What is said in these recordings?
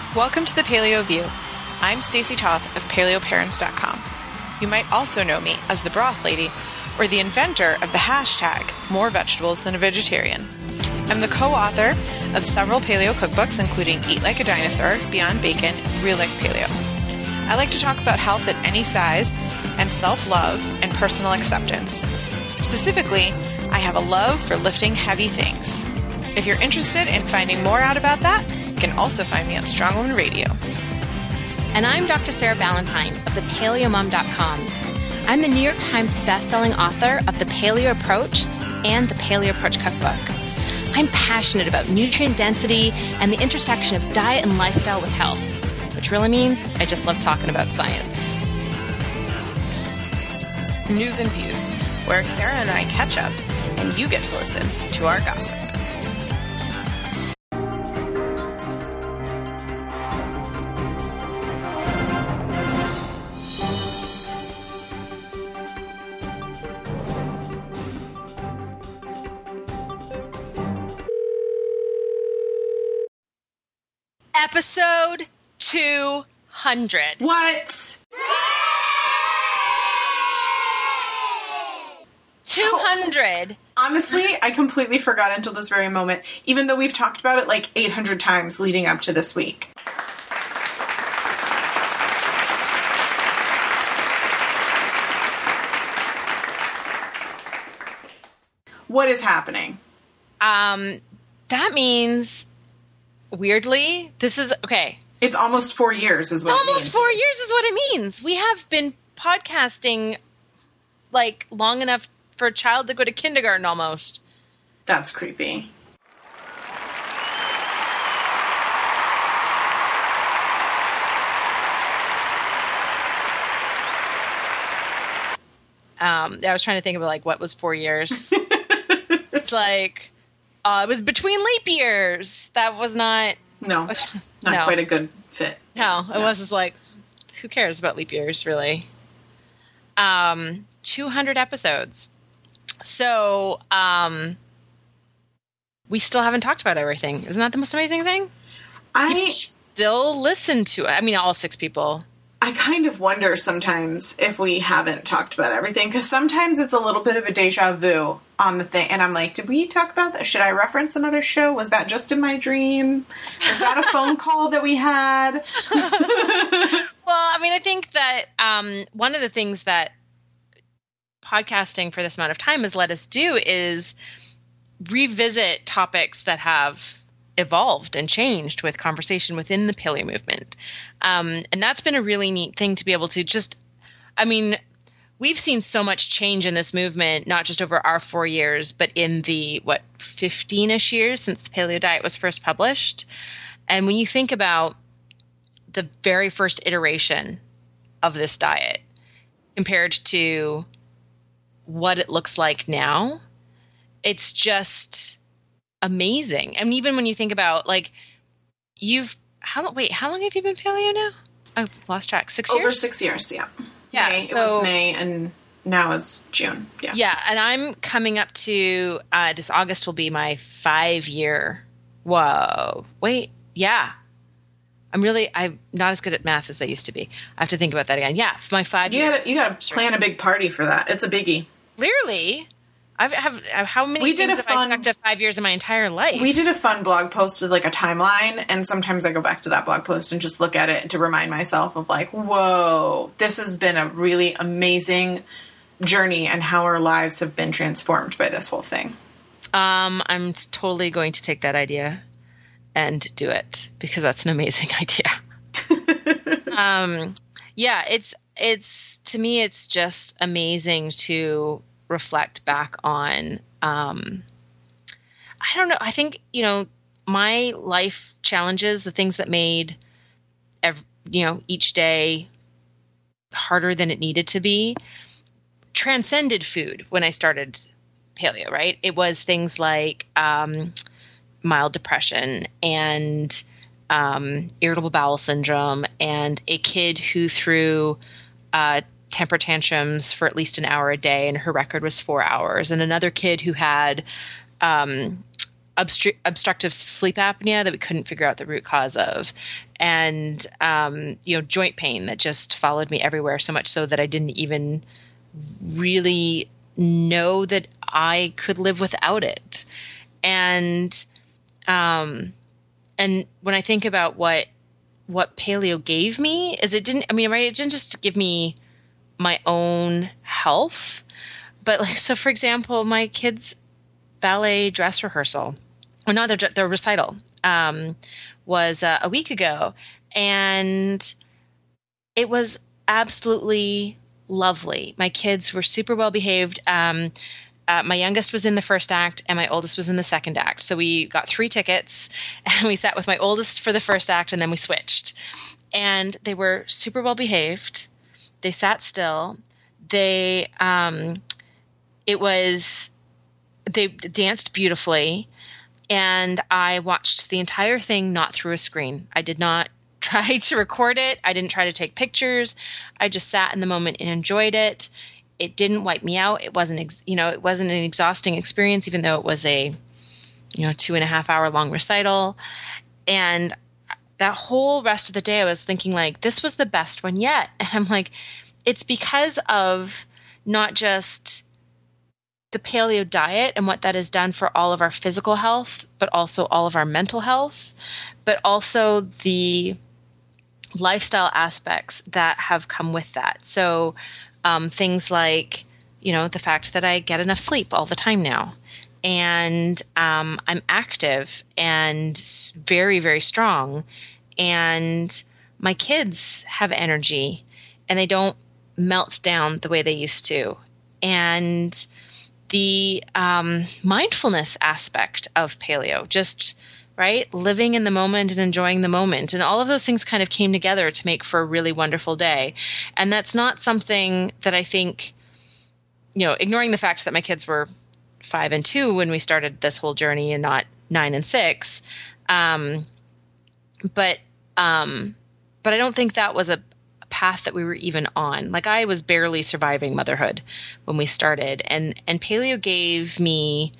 Welcome to the Paleo View. I'm Stacey Toth of PaleoParents.com. You might also know me as the Broth Lady or the inventor of the hashtag More Vegetables Than a Vegetarian. I'm the co-author of several paleo cookbooks, including Eat Like a Dinosaur, Beyond Bacon, and Real Life Paleo. I like to talk about health at any size and self-love and personal acceptance. Specifically, I have a love for lifting heavy things. If you're interested in finding more out about that, you can also find me on Strong Woman Radio. And I'm Dr. Sarah Ballantyne of thepaleomom.com. I'm the New York Times bestselling author of The Paleo Approach and The Paleo Approach Cookbook. I'm passionate about nutrient density and the intersection of diet and lifestyle with health, which really means I just love talking about science. News and Views, where Sarah and I catch up and you get to listen to our gossip. Episode 200. What? 200. Honestly, I completely forgot until this very moment, even though we've talked about it like 800 times leading up to this week. What is happening? That means, weirdly, this is, okay. It's almost 4 years is what it means. Almost 4 years is what it means. We have been podcasting, like, long enough for a child to go to kindergarten almost. That's creepy. I was trying to think of, like, what was 4 years. It's like, it was between leap years. That was not... No, not quite a good fit. No, it was just like, who cares about leap years, really? 200 episodes. So, we still haven't talked about everything. Isn't that the most amazing thing? People still listen to it. I mean, all 6 people. I kind of wonder sometimes if we haven't talked about everything, because sometimes it's a little bit of a deja vu on the thing, and I'm like, did we talk about that? Should I reference another show? Was that just in my dream? Was that a phone call that we had? Well, I mean, I think that one of the things that podcasting for this amount of time has let us do is revisit topics that have evolved and changed with conversation within the paleo movement. And that's been a really neat thing to be able to just, I mean, we've seen so much change in this movement, not just over our 4 years, but in the, 15-ish years since the paleo diet was first published. And when you think about the very first iteration of this diet compared to what it looks like now, it's just amazing. And even when you think about, like, how long have you been paleo now? I've lost track. 6 years? Over 6 years, yeah. Yeah. May, it was May, and now is June. Yeah. Yeah, and I'm coming up to, this August will be my 5-year. Whoa. Wait. Yeah. I'm not as good at math as I used to be. I have to think about that again. Yeah, my 5 years. You gotta plan a big party for that. It's a biggie. Clearly. How many things have I stuck to 5 years in my entire life? We did a fun blog post with, like, a timeline, and sometimes I go back to that blog post and just look at it to remind myself of, like, whoa, this has been a really amazing journey and how our lives have been transformed by this whole thing. I'm totally going to take that idea and do it, because that's an amazing idea. Yeah, it's to me, it's just amazing to reflect back on, I don't know. I think, my life challenges, the things that made, each day harder than it needed to be, transcended food when I started paleo, right? It was things like, mild depression and, irritable bowel syndrome, and a kid who threw, temper tantrums for at least an hour a day, and her record was 4 hours. And another kid who had obstructive sleep apnea that we couldn't figure out the root cause of, and joint pain that just followed me everywhere, so much so that I didn't even really know that I could live without it. And when I think about what paleo gave me, is it didn't just give me my own health, but so for example, my kids' ballet dress rehearsal, or not their recital, was a week ago, and it was absolutely lovely. My kids were super well behaved. My youngest was in the first act and my oldest was in the second act. So we got 3 tickets and we sat with my oldest for the first act and then we switched. And they were super well behaved. They sat still. They danced beautifully. And I watched the entire thing not through a screen. I did not try to record it. I didn't try to take pictures. I just sat in the moment and enjoyed it. It didn't wipe me out. It wasn't, it wasn't an exhausting experience, even though it was a, 2.5 hour long recital. And that whole rest of the day, I was thinking like, this was the best one yet. And I'm like, it's because of not just the paleo diet and what that has done for all of our physical health, but also all of our mental health, but also the lifestyle aspects that have come with that. So things like, the fact that I get enough sleep all the time now, and I'm active and very, very strong, and my kids have energy and they don't melt down the way they used to. And the mindfulness aspect of paleo, just right, living in the moment and enjoying the moment, and all of those things kind of came together to make for a really wonderful day. And that's not something that I think, ignoring the fact that my kids were 5 and 2 when we started this whole journey and not 9 and 6. But I don't think that was a path that we were even on. Like, I was barely surviving motherhood when we started, and paleo gave me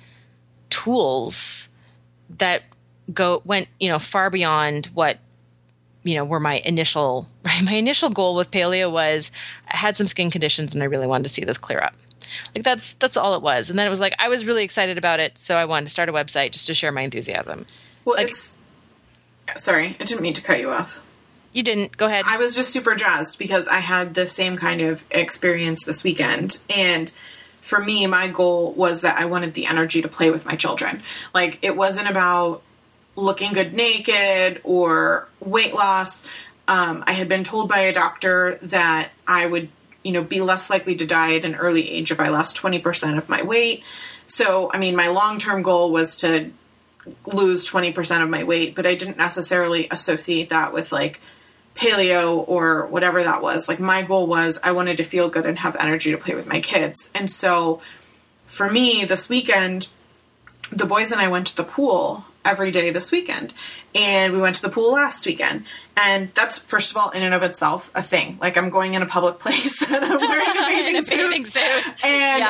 tools that went far beyond what were my initial goal with paleo was I had some skin conditions and I really wanted to see those clear up. Like, that's all it was. And then it was like I was really excited about it, so I wanted to start a website just to share my enthusiasm. Well, sorry, I didn't mean to cut you off. You didn't. Go ahead. I was just super jazzed because I had the same kind of experience this weekend. And for me, my goal was that I wanted the energy to play with my children. Like, it wasn't about looking good naked or weight loss. I had been told by a doctor that I would, be less likely to die at an early age if I lost 20% of my weight. So, my long-term goal was to lose 20% of my weight, but I didn't necessarily associate that with like paleo or whatever that was. Like, my goal was I wanted to feel good and have energy to play with my kids. And so for me this weekend, the boys and I went to the pool every day this weekend, and we went to the pool last weekend. And that's, first of all, in and of itself, a thing. Like, I'm going in a public place and I'm wearing a bathing suit.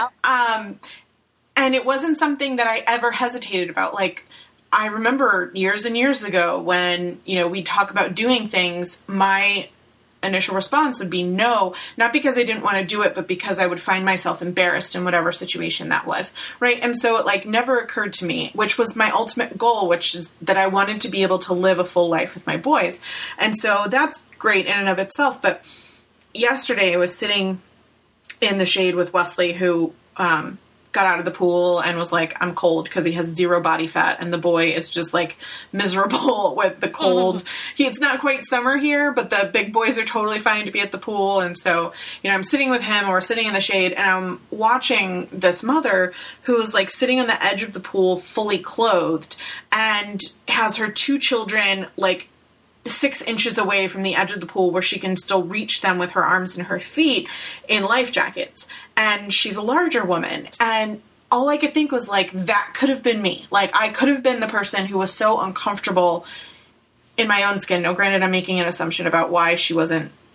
And, and it wasn't something that I ever hesitated about. Like, I remember years and years ago when, we talk about doing things, my initial response would be no, not because I didn't want to do it, but because I would find myself embarrassed in whatever situation that was, right? And so it never occurred to me, which was my ultimate goal, which is that I wanted to be able to live a full life with my boys. And so that's great in and of itself. But yesterday I was sitting in the shade with Wesley, who got out of the pool and was like, I'm cold, because he has 0 body fat, and the boy is just like miserable with the cold. It's not quite summer here, but the big boys are totally fine to be at the pool. And so, I'm sitting with him, or we're sitting in the shade, and I'm watching this mother who's like sitting on the edge of the pool, fully clothed, and has her 2 children like 6 inches away from the edge of the pool where she can still reach them with her arms and her feet in life jackets. And she's a larger woman. And all I could think was like, that could have been me. Like, I could have been the person who was so uncomfortable in my own skin. Now, granted, I'm making an assumption about why she wasn't,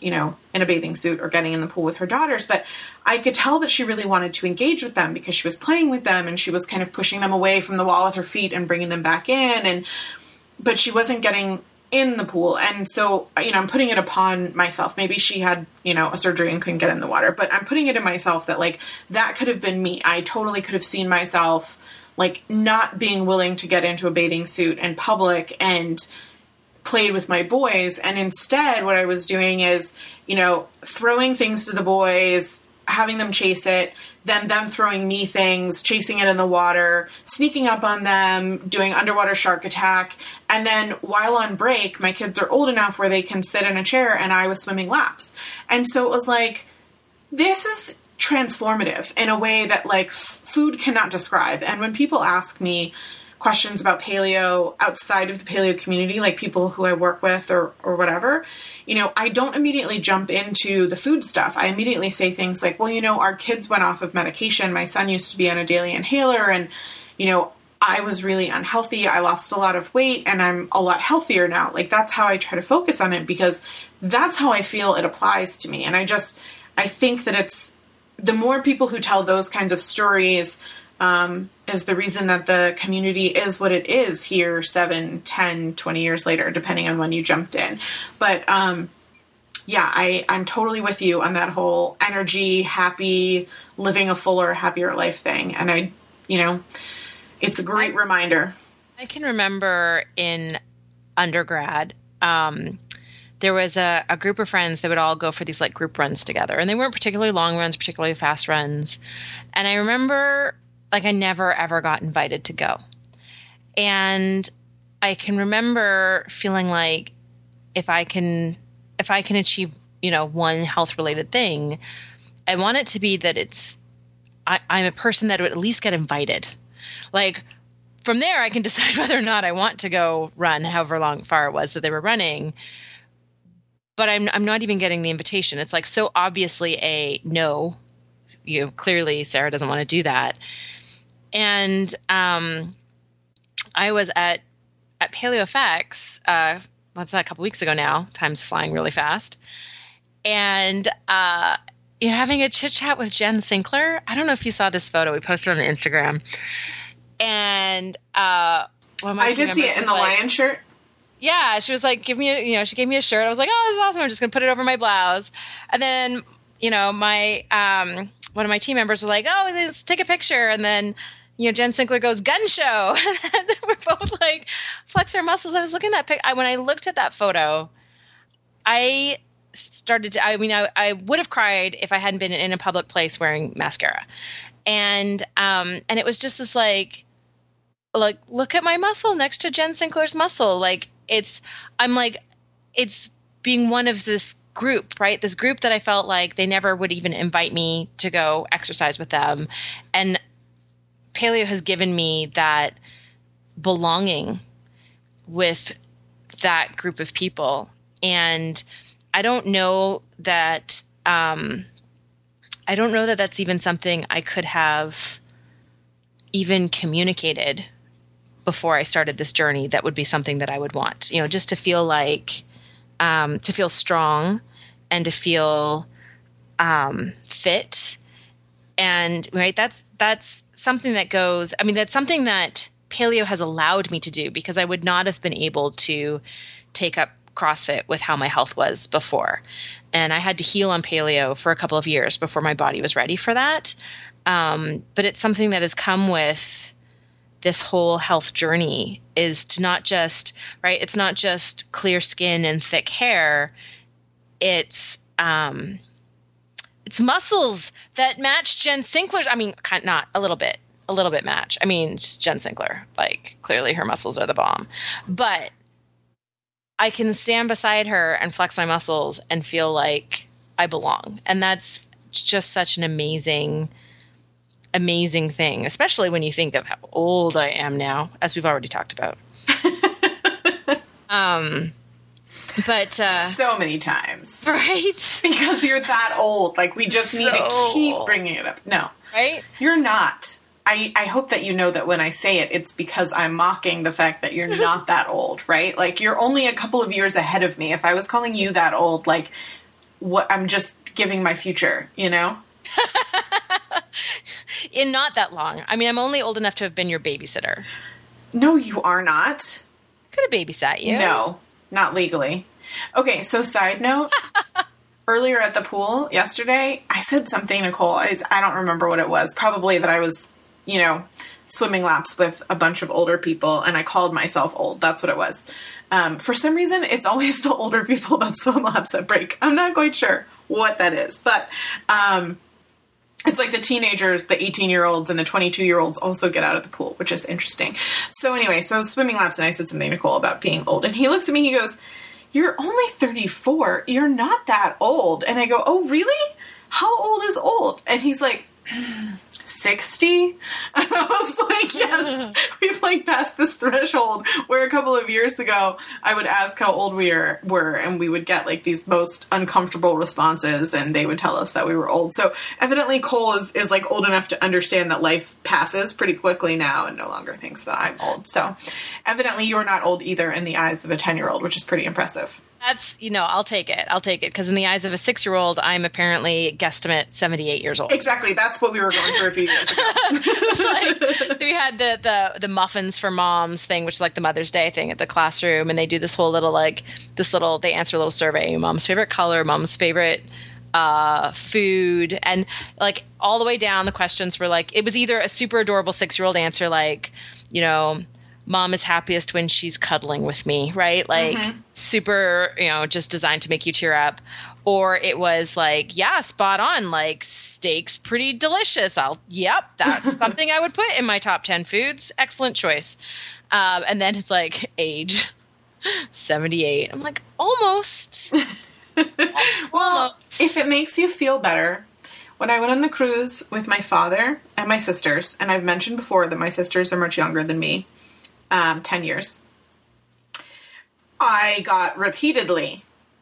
you know, in a bathing suit or getting in the pool with her daughters. But I could tell that she really wanted to engage with them because she was playing with them and she was kind of pushing them away from the wall with her feet and bringing them back in. But she wasn't getting in the pool. And so, you know, I'm putting it upon myself. Maybe she had, you know, a surgery and couldn't get in the water, but I'm putting it in myself that, like, that could have been me. I totally could have seen myself, like, not being willing to get into a bathing suit in public and played with my boys. And instead, what I was doing is, you know, throwing things to the boys, having them chase it, then them throwing me things, chasing it in the water, sneaking up on them, doing underwater shark attack. And then while on break, my kids are old enough where they can sit in a chair and I was swimming laps. And so it was like, this is transformative in a way that, like, food cannot describe. And when people ask me questions about paleo outside of the paleo community, like people who I work with or whatever, you know, I don't immediately jump into the food stuff. I immediately say things like, well, you know, our kids went off of medication. My son used to be on a daily inhaler and, you know, I was really unhealthy. I lost a lot of weight and I'm a lot healthier now. Like, that's how I try to focus on it because that's how I feel it applies to me. And I think that it's the more people who tell those kinds of stories, is the reason that the community is what it is here 7, 10, 20 years later, depending on when you jumped in. But, yeah, I'm totally with you on that whole energy, happy, living a fuller, happier life thing. And you know, it's a great reminder. I can remember in undergrad, there was a group of friends that would all go for these, like, group runs together. And they weren't particularly long runs, particularly fast runs. And I remember, like, I never, ever got invited to go. And I can remember feeling like if I can achieve, you know, one health-related thing, I want it to be that I'm a person that would at least get invited. Like, from there, I can decide whether or not I want to go run however far it was that they were running. But I'm not even getting the invitation. It's like so obviously a no. You know, clearly Sarah doesn't want to do that. And I was at PaleoFX, what's that, a couple weeks ago now. Time's flying really fast. And you're having a chit chat with Jen Sinkler. I don't know if you saw this photo. We posted it on Instagram. And I did see it in the lion shirt. Yeah, she was like, she gave me a shirt. I was like, oh, this is awesome. I'm just going to put it over my blouse. And then, you know, my one of my team members was like, oh, let's take a picture. And then, you know, Jen Sinkler goes, gun show. And we're both like, flex our muscles. I was looking at that picture. When I looked at that photo, I would have cried if I hadn't been in a public place wearing mascara. And it was just this like, look at my muscle next to Jen Sinkler's muscle. Like, it's being one of this group, right? This group that I felt like they never would even invite me to go exercise with them. And paleo has given me that belonging with that group of people. And I don't know that, that's even something I could have even communicated before I started this journey. That would be something that I would want, you know, just to feel like, to feel strong and to feel fit. And right, that's something that goes, I mean, that's something that paleo has allowed me to do because I would not have been able to take up CrossFit with how my health was before. And I had to heal on paleo for a couple of years before my body was ready for that. But it's something that has come with this whole health journey, is to not just, right, it's not just clear skin and thick hair. It's muscles that match Jen Sinkler's. I mean, not a little bit match. I mean, just Jen Sinkler, like, clearly her muscles are the bomb, but I can stand beside her and flex my muscles and feel like I belong. And that's just such an amazing thing, especially when you think of how old I am now, as we've already talked about. But so many times, right? Because you're that old. Like, we just need to keep bringing it up. No, right? You're not. I hope that you know that when I say it, it's because I'm mocking the fact that you're not that old, right? Like, you're only a couple of years ahead of me. If I was calling you that old, like, what I'm just giving my future, you know? In not that long. I mean, I'm only old enough to have been your babysitter. No, you are not. Could have babysat you. No, not legally. Okay, so side note, earlier at the pool yesterday, I said something, Nicole. I don't remember what it was. Probably that I was, you know, swimming laps with a bunch of older people, and I called myself old. That's what it was. For some reason, it's always the older people that swim laps at break. I'm not quite sure what that is, but it's like the teenagers, the 18-year-olds, and the 22-year-olds also get out of the pool, which is interesting. So anyway, so I was swimming laps, and I said something to Nicole about being old, and he looks at me, he goes, "You're only 34. You're not that old." And I go, "Oh, really? How old is old?" And he's like, 60? And I was like, yes, we've like passed this threshold where a couple of years ago I would ask how old we were and we would get like these most uncomfortable responses and they would tell us that we were old. So evidently Cole is like old enough to understand that life passes pretty quickly now and no longer thinks that I'm old. So evidently you're not old either in the eyes of a 10-year-old, which is pretty impressive. That's, you know, I'll take it. Because in the eyes of a 6-year-old, I'm apparently guesstimate 78 years old. Exactly. That's what we were going through a few years ago. Like, we had the muffins for moms thing, which is like the Mother's Day thing at the classroom. And they do this whole little, they answer a little survey. Mom's favorite color, mom's favorite food. And like all the way down, the questions were like, it was either a super adorable 6-year-old answer, like, you know, Mom is happiest when she's cuddling with me, right? Like super, you know, just designed to make you tear up. Or it was like, yeah, spot on. Like steak's pretty delicious. That's something I would put in my top 10 foods. Excellent choice. And then it's like age 78. I'm like, almost. Well, if it makes you feel better, when I went on the cruise with my father and my sisters, and I've mentioned before that my sisters are much younger than me, 10 years. I got repeatedly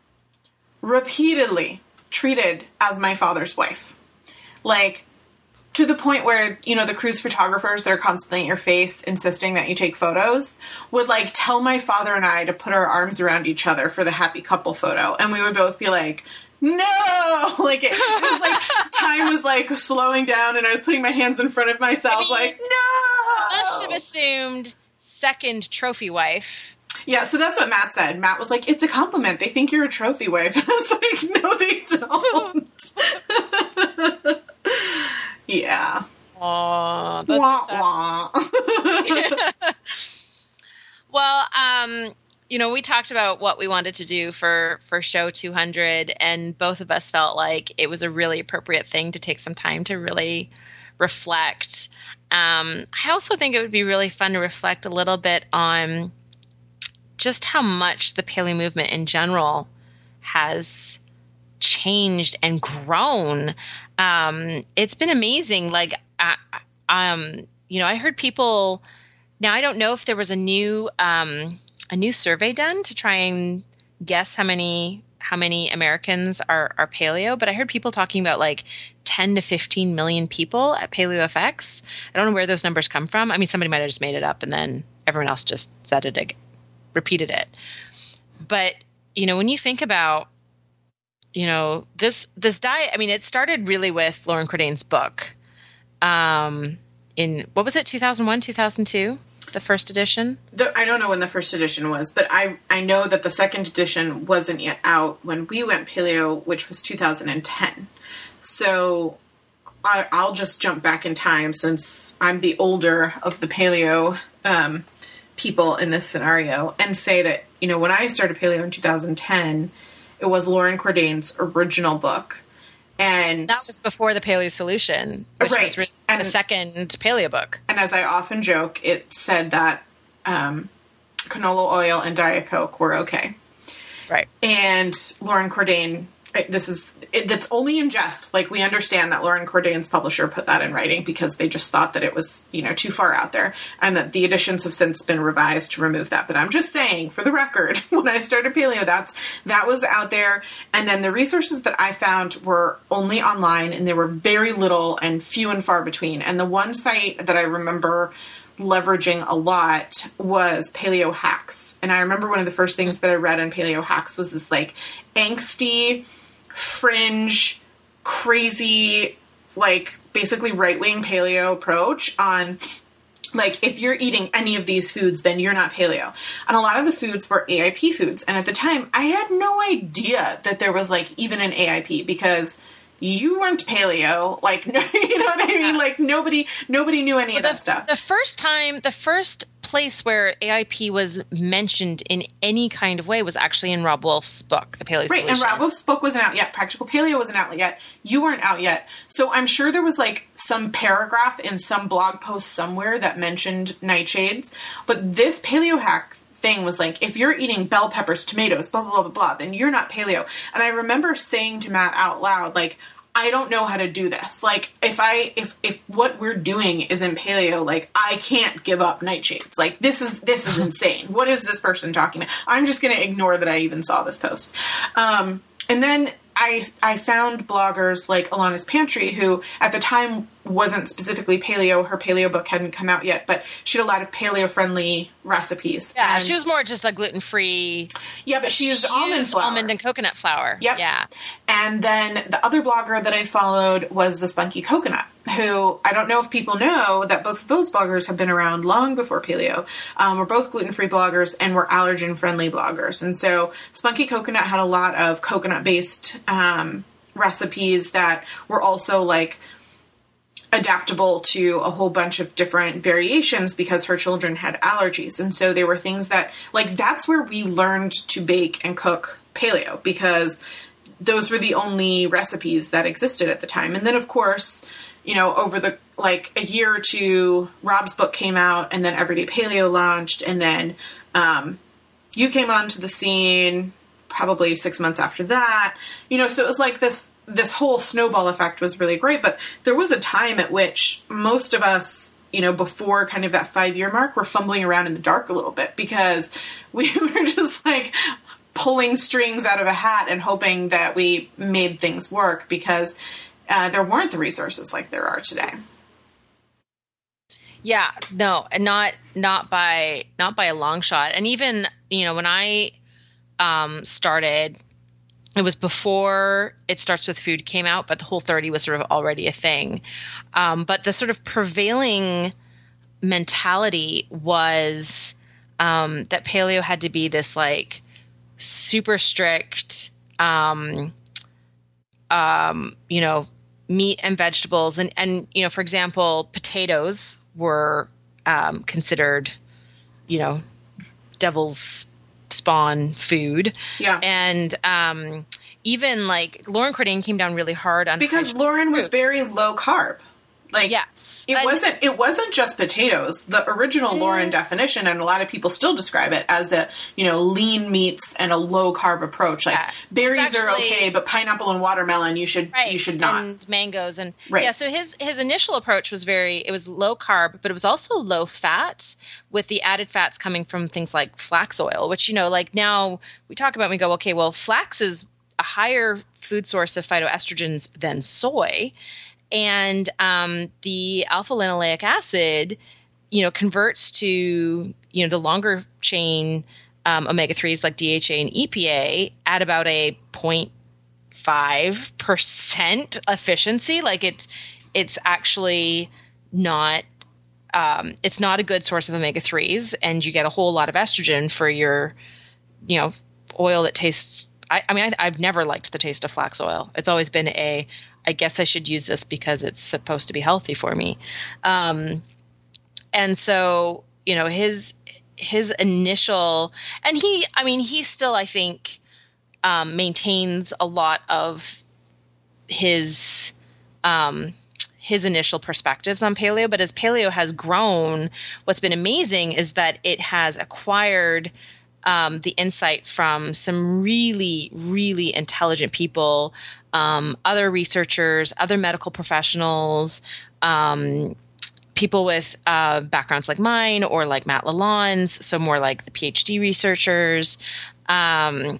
treated as my father's wife. Like, to the point where, you know, the cruise photographers that are constantly at your face insisting that you take photos would, like, tell my father and I to put our arms around each other for the happy couple photo. And we would both be like, no! Like, it was like, time was, like, slowing down and I was putting my hands in front of myself, like, no! I should have assumed second trophy wife. Yeah, so that's what Matt said. Matt was like, it's a compliment. They think you're a trophy wife. And I was like, no, they don't. Yeah. Aww. Wah, wah. Well, you know, we talked about what we wanted to do for show 200, and both of us felt like it was a really appropriate thing to take some time to really reflect. I also think it would be really fun to reflect a little bit on just how much the paleo movement in general has changed and grown. It's been amazing. Like, you know, I heard people. Now, I don't know if there was a new survey done to try and guess how many Americans are paleo, but I heard people talking about like 10 to 15 million people at PaleoFX. I don't know where those numbers come from. I mean, somebody might have just made it up and then everyone else just said it, repeated it. But, you know, when you think about, you know, this diet, I mean, it started really with Lauren Cordain's book in, what was it, 2001, 2002? The first edition? I don't know when the first edition was, but I know that the second edition wasn't yet out when we went paleo, which was 2010. So I'll just jump back in time since I'm the older of the paleo people in this scenario and say that, you know, when I started paleo in 2010, it was Lauren Cordain's original book. And that was before the Paleo Solution, which was the second paleo book. And as I often joke, it said that canola oil and Diet Coke were okay. Right. And Lauren Cordain, that's only in jest. Like, we understand that Lauren Cordain's publisher put that in writing because they just thought that it was, you know, too far out there, and that the editions have since been revised to remove that. But I'm just saying, for the record, when I started paleo, that was out there. And then the resources that I found were only online, and they were very little and few and far between. And the one site that I remember leveraging a lot was Paleo Hacks. And I remember one of the first things that I read on Paleo Hacks was this like angsty fringe, crazy, like basically right-wing paleo approach on like, if you're eating any of these foods, then you're not paleo. And a lot of the foods were AIP foods. And at the time, I had no idea that there was, like, even an AIP, because you weren't paleo. Like, you know what I mean? Like, nobody knew any of that stuff. The first place where AIP was mentioned in any kind of way was actually in Rob Wolf's book, The Paleo Solution. Right, and Rob Wolf's book wasn't out yet. Practical Paleo wasn't out yet. You weren't out yet. So I'm sure there was, like, some paragraph in some blog post somewhere that mentioned nightshades. But this paleo hack thing was like, if you're eating bell peppers, tomatoes, blah, blah, blah, blah, blah, then you're not paleo. And I remember saying to Matt out loud, like, I don't know how to do this. Like, if what we're doing isn't paleo, like, I can't give up nightshades. Like, this is insane. What is this person talking about? I'm just going to ignore that I even saw this post. And then I found bloggers like Alana's Pantry, who at the time wasn't specifically paleo. Her paleo book hadn't come out yet, but she had a lot of paleo-friendly recipes. Yeah, she was more just like gluten-free. Yeah, but she used almond flour. Almond and coconut flour. Yep. Yeah. And then the other blogger that I followed was the Spunky Coconut, who I don't know if people know that both of those bloggers have been around long before paleo. We're both gluten-free bloggers and we're allergen-friendly bloggers. And so Spunky Coconut had a lot of coconut-based recipes that were also like adaptable to a whole bunch of different variations because her children had allergies. And so they were things that, like, that's where we learned to bake and cook paleo, because those were the only recipes that existed at the time. And then, of course, you know, over the, like, a year or two, Rob's book came out, and then Everyday Paleo launched, and then you came onto the scene probably 6 months after that. You know, so it was like this whole snowball effect was really great, but there was a time at which most of us, you know, before kind of that 5-year mark, were fumbling around in the dark a little bit, because we were just like pulling strings out of a hat and hoping that we made things work, because there weren't the resources like there are today. Yeah, no, and not by a long shot. And even, you know, when I started, it was before It Starts With Food came out, but the Whole30 was sort of already a thing. But the sort of prevailing mentality was that paleo had to be this like super strict, you know, meat and vegetables. And, you know, for example, potatoes were considered, you know, devil's spawn food. Yeah. And even like Lauren Cordain came down really hard on, because Lauren was very low carb. Like, yes, it wasn't just potatoes. The original Lauren definition, and a lot of people still describe it as a, you know, lean meats and a low carb approach. Like, berries are okay, but pineapple and watermelon you should not. And mangoes and yeah. So his initial approach was it was low carb, but it was also low fat, with the added fats coming from things like flax oil, which, you know, like now we talk about and we go, okay, well, flax is a higher food source of phytoestrogens than soy. And the alpha-linoleic acid, you know, converts to, you know, the longer chain omega-3s like DHA and EPA at about a 0.5% efficiency. Like it's actually not it's not a good source of omega-3s, and you get a whole lot of estrogen for your, you know, oil that tastes. I mean, I've never liked the taste of flax oil. It's always been I guess I should use this because it's supposed to be healthy for me. And so, you know, his initial, and he still, I think, maintains a lot of his initial perspectives on paleo. But as paleo has grown, what's been amazing is that it has acquired the insight from some really, really intelligent people, other researchers, other medical professionals, people with backgrounds like mine or like Matt Lalonde's, so more like the PhD researchers, and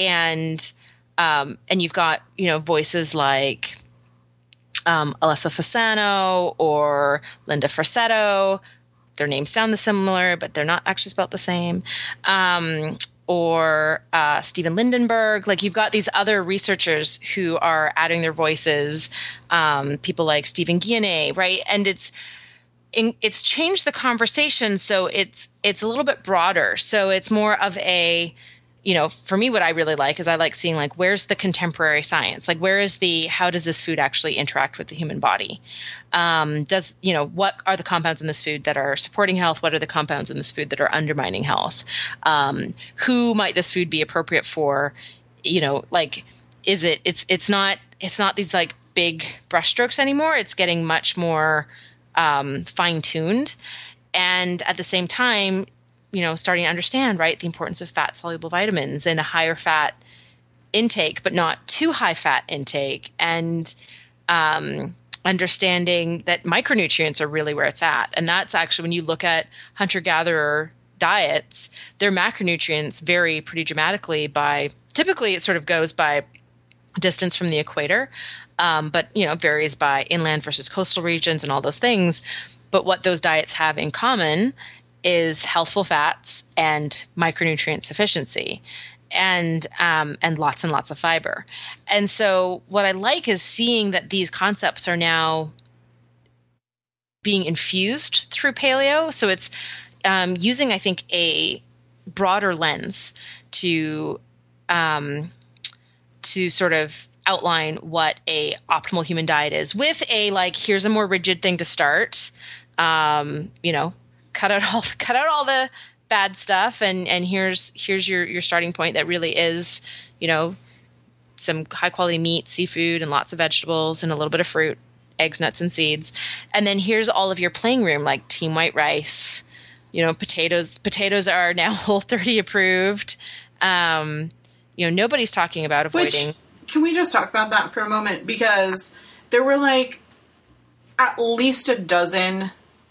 you've got, you know, voices like Alessa Fasano or Linda Frassetto. Their names sound similar, but they're not actually spelled the same. or Steven Lindenberg. Like, you've got these other researchers who are adding their voices, people like Stephen Guyenet, right? And it's changed the conversation, so it's a little bit broader. So it's more of a, for me, what I really like is I like seeing, like, where's the contemporary science? Like, how does this food actually interact with the human body? What are the compounds in this food that are supporting health? What are the compounds in this food that are undermining health? Who might this food be appropriate for? It's not these like big brushstrokes anymore. It's getting much more fine-tuned. And at the same time, starting to understand, right, the importance of fat-soluble vitamins and a higher fat intake, but not too high fat intake, and understanding that micronutrients are really where it's at. And that's actually, when you look at hunter-gatherer diets, their macronutrients vary pretty dramatically typically it sort of goes by distance from the equator, but, varies by inland versus coastal regions and all those things. But what those diets have in common is healthful fats and micronutrient sufficiency, and lots of fiber. And so what I like is seeing that these concepts are now being infused through paleo. So it's using, I think, a broader lens to sort of outline what a optimal human diet is, with a, like, here's a more rigid thing to start. Cut out all the bad stuff, and here's your starting point that really is, some high quality meat, seafood, and lots of vegetables, and a little bit of fruit, eggs, nuts, and seeds. And then here's all of your playing room, like team white rice, potatoes. Potatoes are now Whole30 approved. Nobody's talking about avoiding. Can we just talk about that for a moment? Because there were like at least a dozen,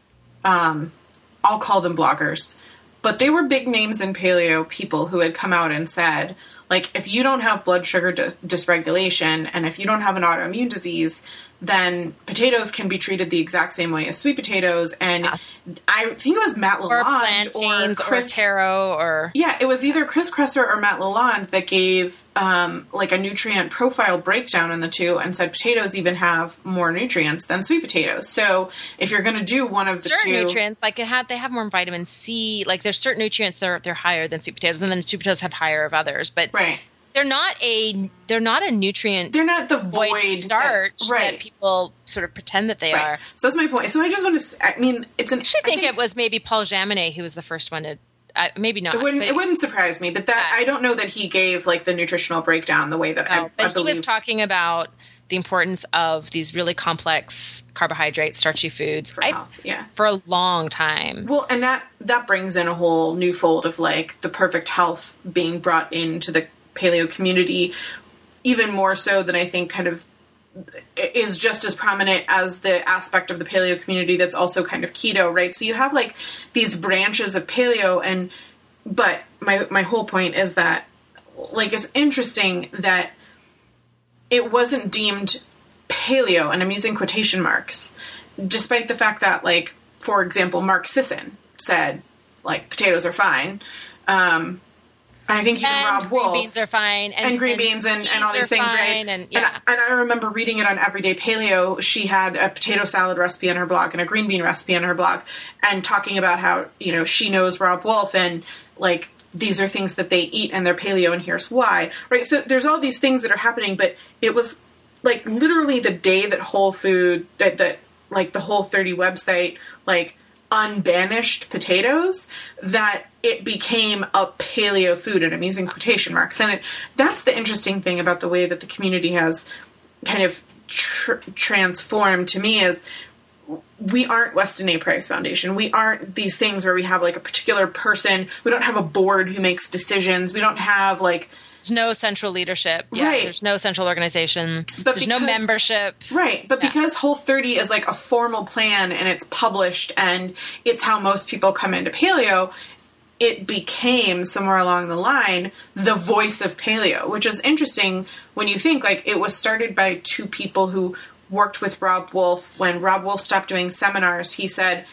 I'll call them bloggers, but they were big names in paleo people who had come out and said, like, if you don't have blood sugar dysregulation and if you don't have an autoimmune disease, then potatoes can be treated the exact same way as sweet potatoes. And I think it was Matt Lalonde or Chris Taro, or it was either Chris Kresser or Matt Lalonde that gave like a nutrient profile breakdown in the two, and said potatoes even have more nutrients than sweet potatoes. So if you're going to do one of the certain two nutrients, like they have more vitamin C. Like, there's certain nutrients that they're higher than sweet potatoes, and then sweet potatoes have higher of others. But right. They're not a nutrient. They're not the void starch that people sort of pretend that they are. So that's my point. So I just want to. I mean, it's an. I think it was maybe Paul Jaminet who was the first one to. Maybe not. It wouldn't surprise me, but that I don't know that he gave like the nutritional breakdown the way that I believe. He was talking about the importance of these really complex carbohydrate, starchy foods for health, for a long time. Well, and that brings in a whole new fold of like the perfect health being brought into the paleo community, even more so than I think kind of is just as prominent as the aspect of the paleo community that's also kind of keto, right? So you have like these branches of paleo, but my whole point is that, like, it's interesting that it wasn't deemed paleo, and I'm using quotation marks, despite the fact that, like, for example, Mark Sisson said, like, potatoes are fine. I think even Rob Wolf. Green beans are fine. And green beans and all these things, right? And I remember reading it on Everyday Paleo. She had a potato salad recipe on her blog and a green bean recipe on her blog, and talking about how, she knows Rob Wolf, and, like, these are things that they eat and they're paleo, and here's why, right? So there's all these things that are happening, but it was, like, literally the day that Whole Food, that like, the Whole30 website, like, unbanished potatoes, that it became a paleo food, and I'm using quotation marks. And that's the interesting thing about the way that the community has kind of transformed to me, is we aren't Weston A. Price Foundation. We aren't these things where we have like a particular person. We don't have a board who makes decisions. We don't have like... There's no central leadership. Yeah, right. There's no central organization. There's no membership. Right. But because Whole30 is like a formal plan and it's published and it's how most people come into paleo, it became somewhere along the line the voice of paleo, which is interesting when you think like it was started by two people who worked with Rob Wolf. When Rob Wolf stopped doing seminars, he said,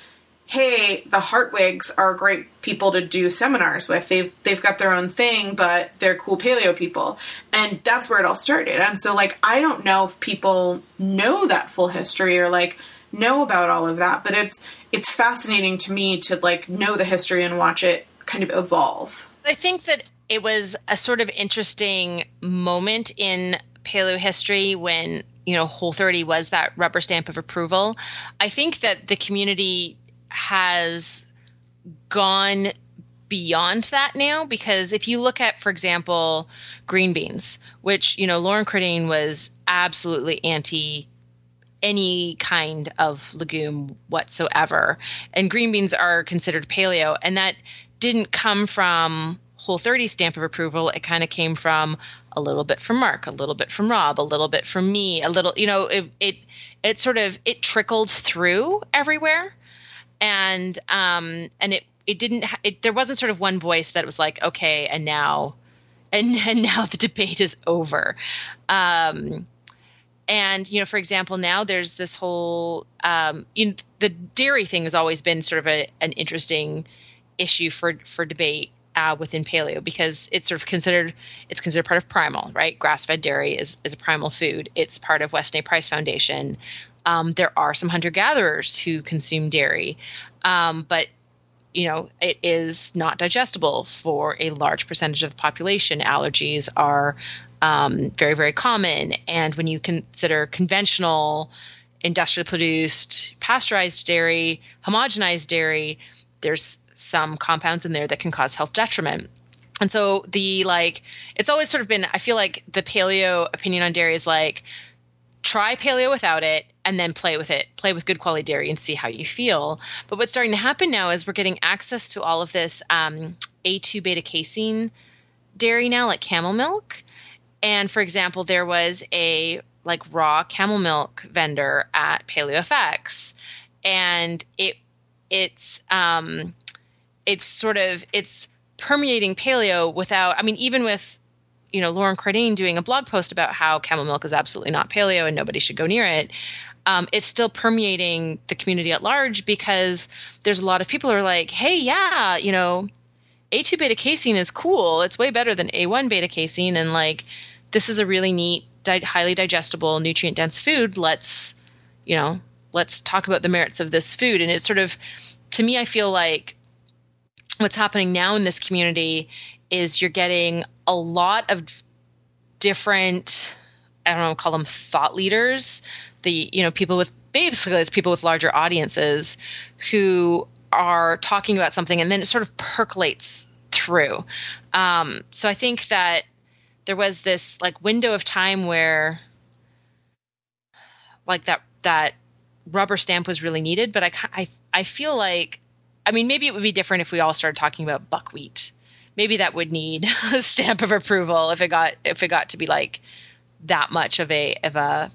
hey, the Hartwigs are great people to do seminars with. They've got their own thing, but they're cool paleo people. And that's where it all started. And so, like, I don't know if people know that full history or, like, know about all of that, but it's fascinating to me to, like, know the history and watch it kind of evolve. I think that it was a sort of interesting moment in paleo history when, you know, Whole30 was that rubber stamp of approval. I think that the community has gone beyond that now, because if you look at, for example, green beans, which, you know, Lauren Cardine was absolutely anti any kind of legume whatsoever, and green beans are considered paleo, and that didn't come from Whole30 stamp of approval. It kind of came from a little bit from Mark, a little bit from Rob, a little bit from me, a little, you know, it sort of, it trickled through everywhere. And it didn't, there wasn't sort of one voice that was like, okay, and now the debate is over. And, you know, for example, now there's this whole, the dairy thing has always been sort of an interesting issue for debate within paleo, because it's sort of considered part of primal, right? Grass-fed dairy is a primal food. It's part of Weston A. Price Foundation. There are some hunter-gatherers who consume dairy, but, you know, it is not digestible for a large percentage of the population. Allergies are very, very common. And when you consider conventional, industrially produced, pasteurized dairy, homogenized dairy, there's some compounds in there that can cause health detriment. And so it's always sort of been, I feel like the paleo opinion on dairy is like, try paleo without it and then play with it, play with good quality dairy and see how you feel. But what's starting to happen now is we're getting access to all of this A2 beta casein dairy now, like camel milk. And for example, there was a like raw camel milk vendor at PaleoFX, and it's permeating paleo without, I mean, even with, you know, Lauren Cardine doing a blog post about how camel milk is absolutely not paleo and nobody should go near it. It's still permeating the community at large, because there's a lot of people who are like, hey, yeah, you know, A2 beta casein is cool. It's way better than A1 beta casein. And like, this is a really neat, highly digestible, nutrient dense food. Let's talk about the merits of this food. And it's sort of, to me, I feel like what's happening now in this community is you're getting a lot of different, I don't know, call them thought leaders, people with larger audiences who are talking about something, and then it sort of percolates through. So I think that there was this like window of time where like that rubber stamp was really needed, but I feel like, I mean, maybe it would be different if we all started talking about buckwheat. Maybe that would need a stamp of approval if it got to be like that much of a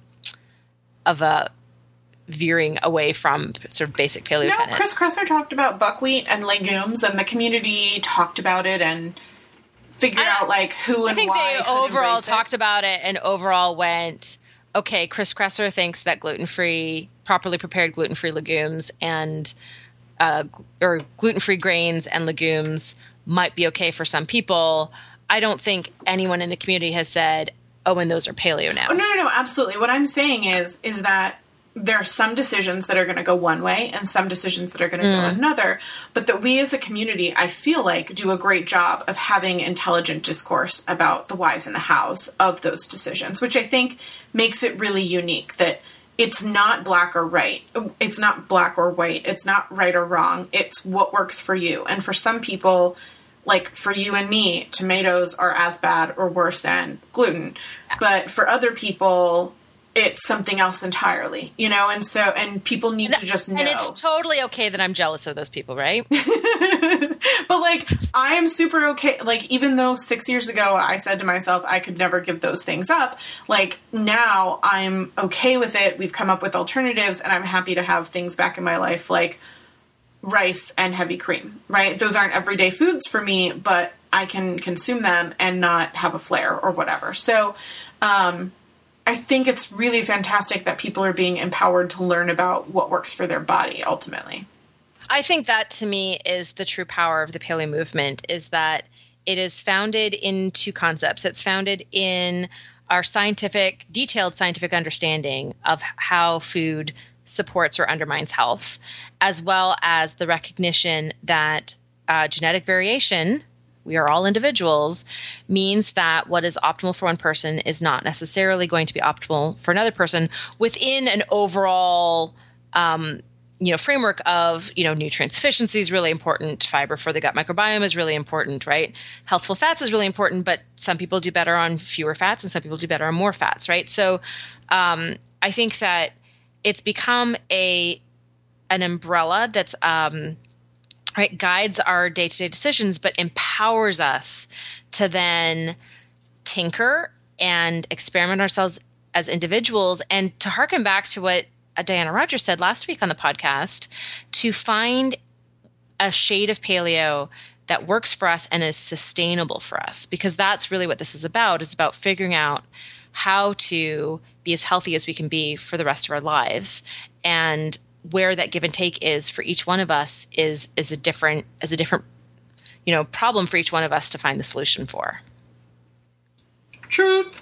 veering away from sort of basic paleo tenets. Chris Kresser talked about buckwheat and legumes, and the community talked about it and figured out like who and why. I think they overall talked about it and overall went, okay, Chris Kresser thinks that properly prepared gluten-free legumes and or gluten-free grains and legumes might be okay for some people. I don't think anyone in the community has said, oh, and those are paleo now. Oh, no, absolutely. What I'm saying is that there are some decisions that are going to go one way and some decisions that are going to go another, but that we as a community, I feel like, do a great job of having intelligent discourse about the whys and the hows of those decisions, which I think makes it really unique, that it's not black or right. It's not black or white. It's not right or wrong. It's what works for you. And for some people, like for you and me, tomatoes are as bad or worse than gluten. But for other people, it's something else entirely, you know? And people need to just know. And it's totally okay that I'm jealous of those people, right? But like, I am super okay. Like, even though 6 years ago I said to myself, I could never give those things up. Like, now I'm okay with it. We've come up with alternatives, and I'm happy to have things back in my life like rice and heavy cream, right? Those aren't everyday foods for me, but I can consume them and not have a flare or whatever. So, I think it's really fantastic that people are being empowered to learn about what works for their body ultimately. I think that to me is the true power of the paleo movement, is that it is founded in two concepts. It's founded in our detailed scientific understanding of how food supports or undermines health, as well as the recognition that genetic variation, we are all individuals, means that what is optimal for one person is not necessarily going to be optimal for another person within an overall framework of, nutrient sufficiency is really important. Fiber for the gut microbiome is really important, right? Healthful fats is really important, but some people do better on fewer fats and some people do better on more fats, right? So I think that it's become an umbrella that's guides our day-to-day decisions, but empowers us to then tinker and experiment ourselves as individuals, and to harken back to what Diana Rogers said last week on the podcast, to find a shade of paleo that works for us and is sustainable for us, because that's really what this is about. It's about figuring out how to be as healthy as we can be for the rest of our lives, and where that give and take is for each one of us is a different problem for each one of us to find the solution for. Truth.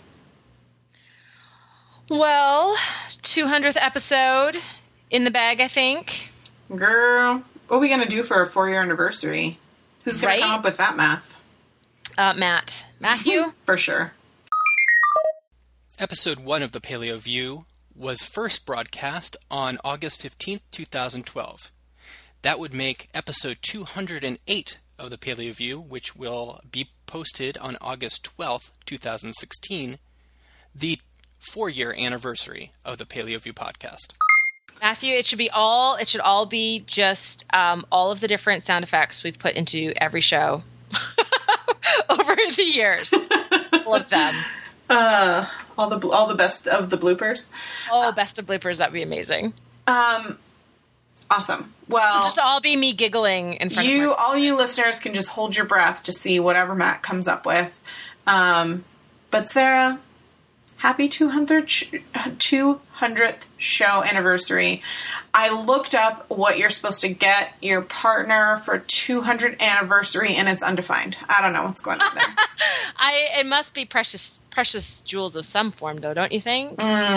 Well, 200th episode in the bag, I think. Girl, what are we going to do for our 4-year anniversary? Who's going to come up with that math? Matthew? For sure. Episode 1 of the Paleo View was first broadcast on August 15th, 2012. That would make episode 208 of the Paleo View, which will be posted on August 12th, 2016, the 4-year anniversary of the Paleo View podcast. Matthew, it should all be just all of the different sound effects we've put into every show over the years. All of them. All the best of the bloopers. Oh, best of bloopers, that'd be amazing. Awesome. Well, it'll just all be me giggling in front of you. All you listeners can just hold your breath to see whatever Matt comes up with. But Sarah, happy 200th show anniversary. I looked up what you're supposed to get your partner for 200th anniversary, and it's undefined. I don't know what's going on there. It must be precious jewels of some form, though, don't you think?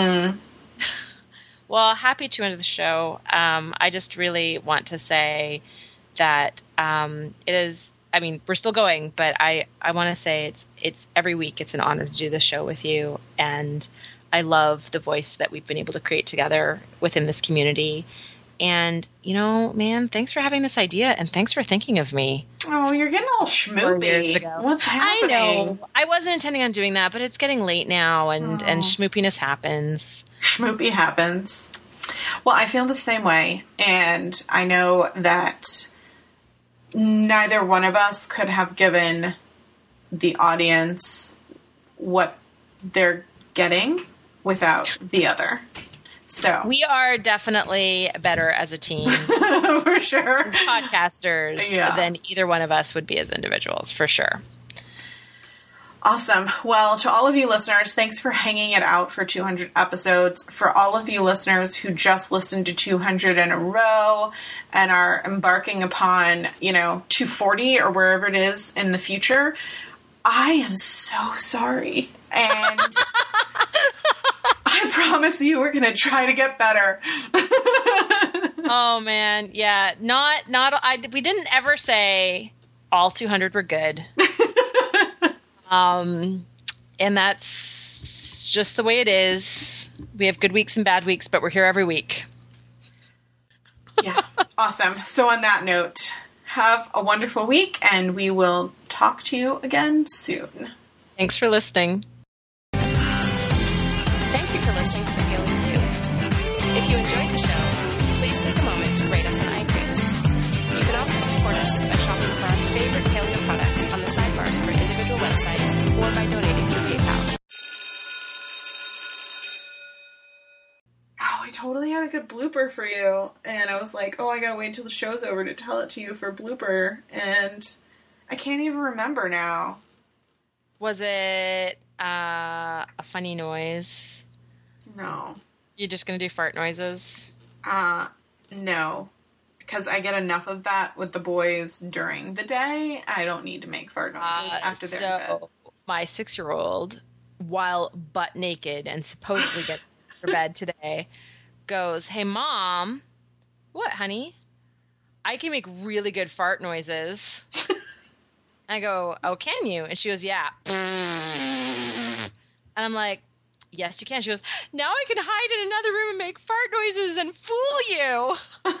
Well, happy 200th show. I just really want to say that it is. I mean, we're still going, but I want to say it's every week. It's an honor to do this show with you, and I love the voice that we've been able to create together within this community. And, man, thanks for having this idea, and thanks for thinking of me. Oh, you're getting all schmoopy. What's happening? I know. I wasn't intending on doing that, but it's getting late now, and schmoopiness happens. Schmoopy happens. Well, I feel the same way, and I know that neither one of us could have given the audience what they're getting without the other. So we are definitely better as a team. For sure. As podcasters than either one of us would be as individuals, for sure. Awesome. Well, to all of you listeners, thanks for hanging it out for 200 episodes. For all of you listeners who just listened to 200 in a row and are embarking upon, 240 or wherever it is in the future, I am so sorry. And I promise you we're going to try to get better. Oh, man. Yeah. We didn't ever say all 200 were good. And that's just the way it is. We have good weeks and bad weeks, but we're here every week. Yeah. Awesome. So on that note, have a wonderful week, and we will talk to you again soon. Thanks for listening. Thank you for listening to the Paleo View. If you enjoyed the show, please take a moment to rate us on iTunes. You can also support us by shopping for our favorite paleo products on the sidebars of our individual websites or by donating through PayPal. Oh, I totally had a good blooper for you. And I was like, I gotta wait until the show's over to tell it to you for blooper. And I can't even remember now. Was it a funny noise? No. You're just going to do fart noises? No. because I get enough of that with the boys during the day. I don't need to make fart noises after they're in bed. My 6-year-old, while butt naked and supposedly getting for bed today, goes, "Hey, Mom." "What, honey?" "I can make really good fart noises." I go, "Oh, can you?" And she goes, "Yeah." And I'm like, "Yes, you can." She goes, "Now I can hide in another room and make fart noises and fool you."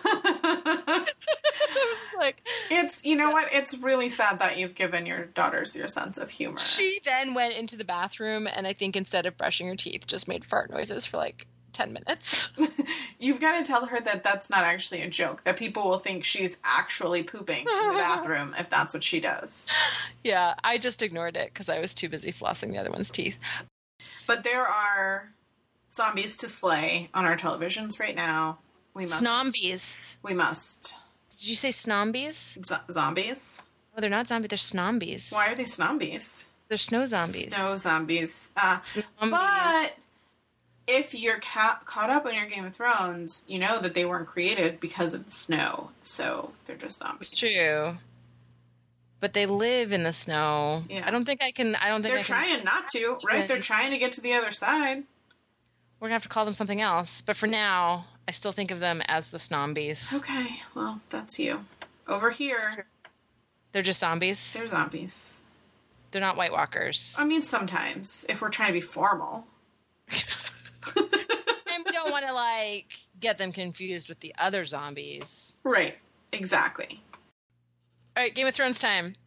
I was like, it's, you know what? It's really sad that you've given your daughters your sense of humor. She then went into the bathroom and I think instead of brushing her teeth, just made fart noises for like 10 minutes. You've got to tell her that that's not actually a joke, that people will think she's actually pooping in the bathroom if that's what she does. Yeah, I just ignored it because I was too busy flossing the other one's teeth. But there are zombies to slay on our televisions right now. We must. Snombies. We must. Did you say snombies? Zombies? Oh, they're not zombies, they're snombies. Why are they snombies? They're snow zombies. Snow zombies. But if you're caught up on your Game of Thrones, you know that they weren't created because of the snow. So they're just zombies. It's true. But they live in the snow. Yeah. I don't think I can. They're trying not to, right? They're trying to get to the other side. We're going to have to call them something else. But for now, I still think of them as the snombies. Okay, well, that's you. Over here, they're just zombies? they're zombies. They're not White Walkers. I mean, sometimes, if we're trying to be formal. And we don't want to, like, get them confused with the other zombies. Right, exactly. All right, Game of Thrones time.